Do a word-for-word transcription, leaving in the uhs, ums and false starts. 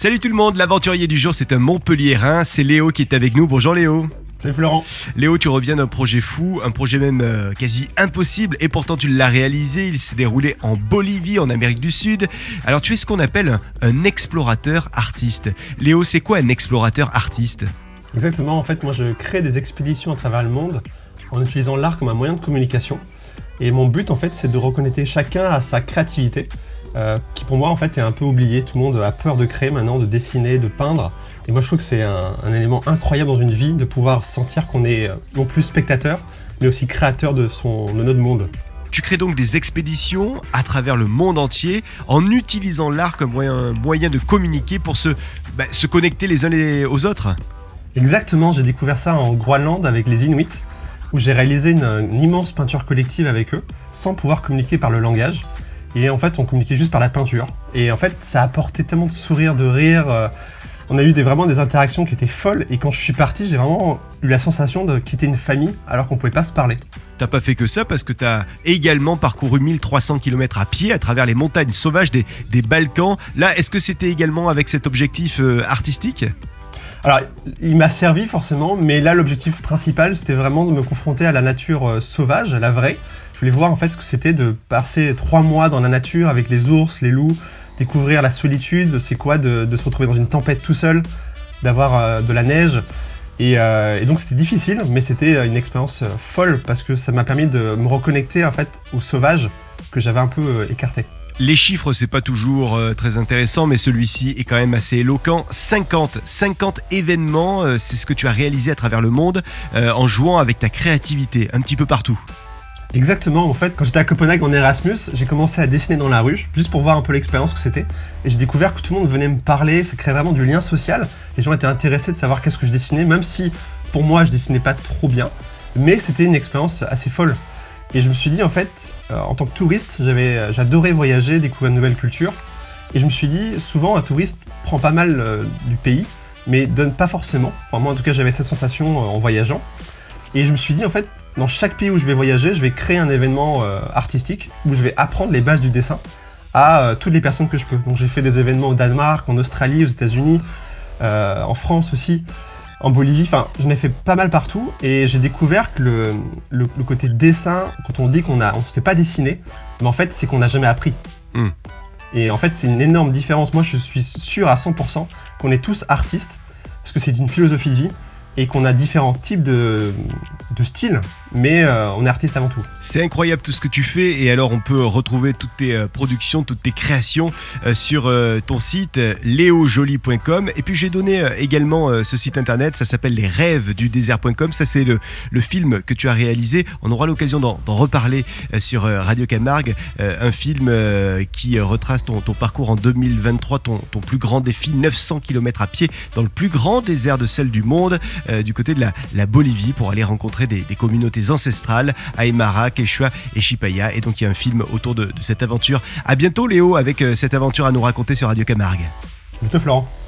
Salut tout le monde, l'aventurier du jour c'est un Montpelliérain, c'est Léo qui est avec nous. Bonjour Léo. Salut Florent. Léo, tu reviens d'un projet fou, un projet même euh, quasi impossible et pourtant tu l'as réalisé. Il s'est déroulé en Bolivie, en Amérique du Sud. Alors tu es ce qu'on appelle un, un explorateur artiste. Léo, c'est quoi un explorateur artiste ? Exactement, en fait moi je crée des expéditions à travers le monde en utilisant l'art comme un moyen de communication. Et mon but en fait c'est de reconnecter chacun à sa créativité. Euh, qui pour moi en fait est un peu oublié. Tout le monde a peur de créer maintenant, de dessiner, de peindre. Et moi je trouve que c'est un, un élément incroyable dans une vie de pouvoir sentir qu'on est euh, non plus spectateur, mais aussi créateur de, son, de notre monde. Tu crées donc des expéditions à travers le monde entier en utilisant l'art comme moyen, moyen de communiquer pour se, bah, se connecter les uns les, aux autres. Exactement, j'ai découvert ça en Groenland avec les Inuits, où j'ai réalisé une, une immense peinture collective avec eux, sans pouvoir communiquer par le langage. Et en fait, on communiquait juste par la peinture. Et en fait, ça a apporté tellement de sourires, de rires. Euh, on a eu des, vraiment des interactions qui étaient folles. Et quand je suis parti, j'ai vraiment eu la sensation de quitter une famille alors qu'on ne pouvait pas se parler. T'as pas fait que ça parce que t'as également parcouru mille trois cents kilomètres à pied à travers les montagnes sauvages des, des Balkans. Là, est-ce que c'était également avec cet objectif euh, artistique ? Alors, il m'a servi forcément, mais là, l'objectif principal, c'était vraiment de me confronter à la nature euh, sauvage, à la vraie. Je voulais voir en fait ce que c'était de passer trois mois dans la nature avec les ours, les loups, découvrir la solitude, c'est quoi de, de se retrouver dans une tempête tout seul, d'avoir euh, de la neige. Et, euh, et donc c'était difficile, mais c'était une expérience euh, folle parce que ça m'a permis de me reconnecter en fait au sauvage que j'avais un peu euh, écarté. Les chiffres, c'est pas toujours euh, très intéressant, mais celui-ci est quand même assez éloquent. cinquante, cinquante événements, euh, c'est ce que tu as réalisé à travers le monde euh, en jouant avec ta créativité un petit peu partout. Exactement, en fait, quand j'étais à Copenhague en Erasmus, j'ai commencé à dessiner dans la rue, juste pour voir un peu l'expérience que c'était. Et j'ai découvert que tout le monde venait me parler, ça créait vraiment du lien social. Les gens étaient intéressés de savoir qu'est-ce que je dessinais, même si pour moi je dessinais pas trop bien. Mais c'était une expérience assez folle. Et je me suis dit, en fait, euh, en tant que touriste, j'avais, j'adorais voyager, découvrir de nouvelles cultures. Et je me suis dit, souvent un touriste prend pas mal euh, du pays, mais donne pas forcément. Enfin, moi en tout cas j'avais cette sensation euh, en voyageant. Et je me suis dit, en fait, dans chaque pays où je vais voyager, je vais créer un événement euh, artistique où je vais apprendre les bases du dessin à euh, toutes les personnes que je peux. Donc j'ai fait des événements au Danemark, en Australie, aux États-Unis, euh, en France aussi, en Bolivie. Enfin, j'en ai fait pas mal partout et j'ai découvert que le, le, le côté dessin, quand on dit qu'on a, on ne sait pas dessiner, mais en fait, c'est qu'on n'a jamais appris. Mm. Et en fait, c'est une énorme différence. Moi, je suis sûr à cent pour cent qu'on est tous artistes parce que c'est une philosophie de vie. Et qu'on a différents types de, de styles, mais euh, on est artiste avant tout. C'est incroyable tout ce que tu fais, et alors on peut retrouver toutes tes euh, productions, toutes tes créations euh, sur euh, ton site euh, léo joly point com. Et puis j'ai donné euh, également euh, ce site internet, ça s'appelle les rêves du désert point com. Ça c'est le, le film que tu as réalisé. On aura l'occasion d'en, d'en reparler euh, sur euh, Radio Camargue, euh, un film euh, qui euh, retrace ton, ton parcours en deux mille vingt-trois, ton, ton plus grand défi, neuf cents kilomètres à pied dans le plus grand désert de sel du monde. Euh, du côté de la, la Bolivie pour aller rencontrer des, des communautés ancestrales, Aymara, Quechua et Chipaya. Et donc il y a un film autour de, de cette aventure. À bientôt Léo avec euh, cette aventure à nous raconter sur Radio Camargue. Bientôt Florent.